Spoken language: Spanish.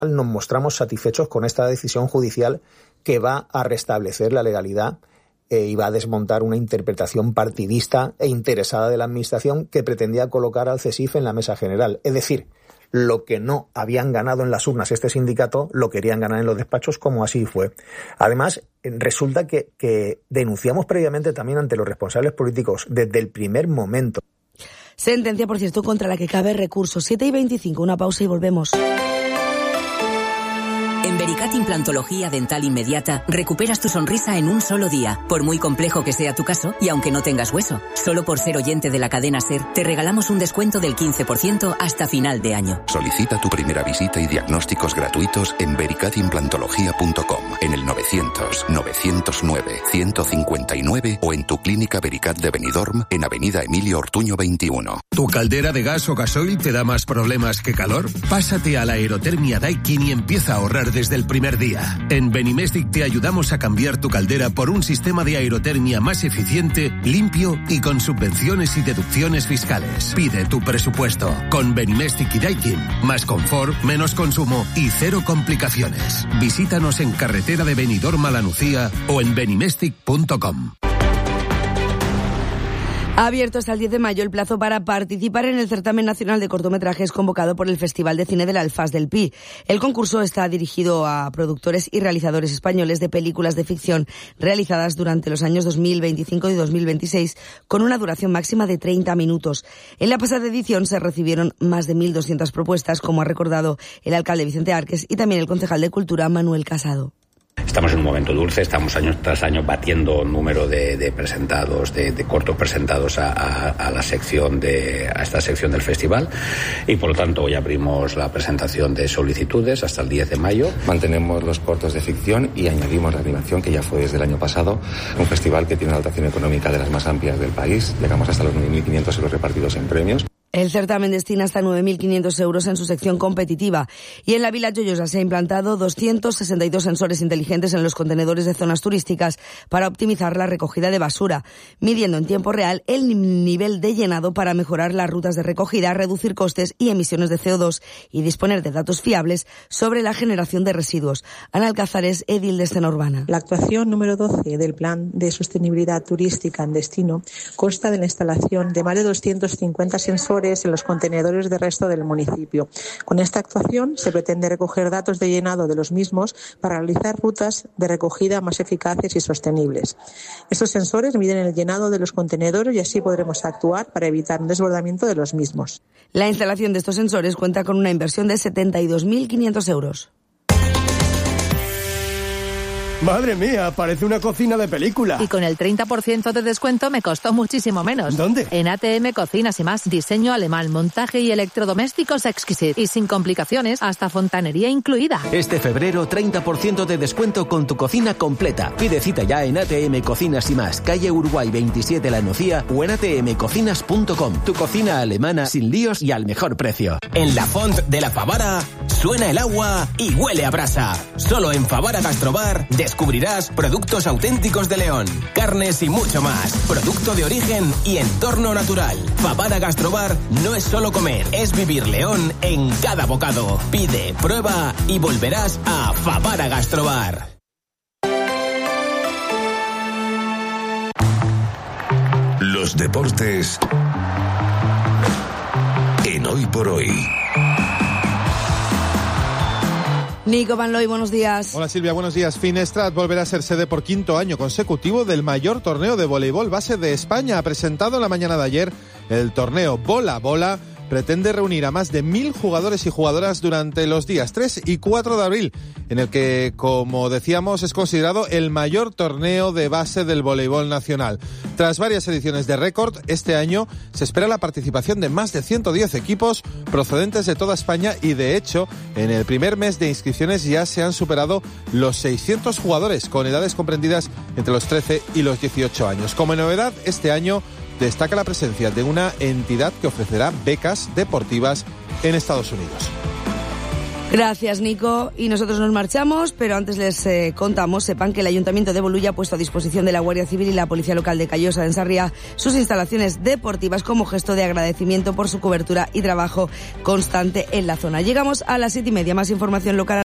nos mostramos satisfechos con esta decisión judicial que va a restablecer la legalidad y va a desmontar una interpretación partidista e interesada de la Administración que pretendía colocar al CSIF en la mesa general. Es decir, lo que no habían ganado en las urnas este sindicato lo querían ganar en los despachos, como así fue. Además, resulta que denunciamos previamente también ante los responsables políticos desde el primer momento. Sentencia, por cierto, contra la que cabe recurso. 7:25, una pausa y volvemos. En Vericat Implantología Dental Inmediata recuperas tu sonrisa en un solo día, por muy complejo que sea tu caso y aunque no tengas hueso. Solo por ser oyente de la cadena SER te regalamos un descuento del 15% hasta final de año. Solicita tu primera visita y diagnósticos gratuitos en vericatimplantología.com, en el 900-909-159 o en tu clínica Vericat de Benidorm en Avenida Emilio Ortuño 21. ¿Tu caldera de gas o gasoil te da más problemas que calor? Pásate a la aerotermia Daikin y empieza a ahorrar desde el primer día. En Benimestic te ayudamos a cambiar tu caldera por un sistema de aerotermia más eficiente, limpio y con subvenciones y deducciones fiscales. Pide tu presupuesto. Con Benimestic y Daikin, más confort, menos consumo y cero complicaciones. Visítanos en carretera de Benidorm a La Nucía o en benimestic.com. Ha abierto hasta el 10 de mayo el plazo para participar en el certamen nacional de cortometrajes convocado por el Festival de Cine del Alfaz del Pi. El concurso está dirigido a productores y realizadores españoles de películas de ficción realizadas durante los años 2025 y 2026 con una duración máxima de 30 minutos. En la pasada edición se recibieron más de 1.200 propuestas, como ha recordado el alcalde Vicente Árquez y también el concejal de Cultura Manuel Casado. Estamos en un momento dulce, estamos año tras año batiendo número de presentados, de cortos presentados a esta sección del festival, y por lo tanto hoy abrimos la presentación de solicitudes hasta el 10 de mayo. Mantenemos los cortos de ficción y añadimos la animación, que ya fue desde el año pasado, un festival que tiene una dotación económica de las más amplias del país. Llegamos hasta los 9.500 euros repartidos en premios. El certamen destina hasta 9.500 euros en su sección competitiva y en la Vila Joyosa se ha implantado 262 sensores inteligentes en los contenedores de zonas turísticas para optimizar la recogida de basura, midiendo en tiempo real el nivel de llenado para mejorar las rutas de recogida, reducir costes y emisiones de CO2 y disponer de datos fiables sobre la generación de residuos. Ana Alcázares, edil de Escena Urbana. La actuación número 12 del Plan de Sostenibilidad Turística en Destino consta de la instalación de más de 250 sensores en los contenedores de resto del municipio. Con esta actuación se pretende recoger datos de llenado de los mismos para realizar rutas de recogida más eficaces y sostenibles. Estos sensores miden el llenado de los contenedores y así podremos actuar para evitar un desbordamiento de los mismos. La instalación de estos sensores cuenta con una inversión de 72.500 euros. Madre mía, parece una cocina de película. Y con el 30% de descuento me costó muchísimo menos. ¿Dónde? En ATM Cocinas y Más. Diseño alemán, montaje y electrodomésticos exquisite. Y sin complicaciones, hasta fontanería incluida. Este febrero, 30% de descuento con tu cocina completa. Pide cita ya en ATM Cocinas y Más, calle Uruguay 27 La Nucía o en atmcocinas.com. Tu cocina alemana sin líos y al mejor precio. En la Font de la Favara suena el agua y huele a brasa. Solo en Favara Gastrobar descubrirás productos auténticos de León, carnes y mucho más. Producto de origen y entorno natural. Favara Gastrobar no es solo comer, es vivir León en cada bocado. Pide, prueba y volverás a Favara Gastrobar. Los deportes en Hoy por Hoy. Nico Van Looy, buenos días. Hola Silvia, buenos días. Finestrat volverá a ser sede por quinto año consecutivo del mayor torneo de voleibol base de España. Ha presentado la mañana de ayer el torneo Bola Bola. Pretende reunir a más de 1.000 jugadores y jugadoras durante los días 3 y 4 de abril, en el que, como decíamos, es considerado el mayor torneo de base del voleibol nacional. Tras varias ediciones de récord, este año se espera la participación de más de 110 equipos procedentes de toda España y, de hecho, en el primer mes de inscripciones ya se han superado los 600 jugadores con edades comprendidas entre los 13 y los 18 años. Como novedad, este año destaca la presencia de una entidad que ofrecerá becas deportivas en Estados Unidos. Gracias, Nico. Y nosotros nos marchamos, pero antes les contamos, sepan que el Ayuntamiento de Bolulla ha puesto a disposición de la Guardia Civil y la Policía Local de Callosa de Ensarria sus instalaciones deportivas como gesto de agradecimiento por su cobertura y trabajo constante en la zona. Llegamos a las 7:30. Más información local.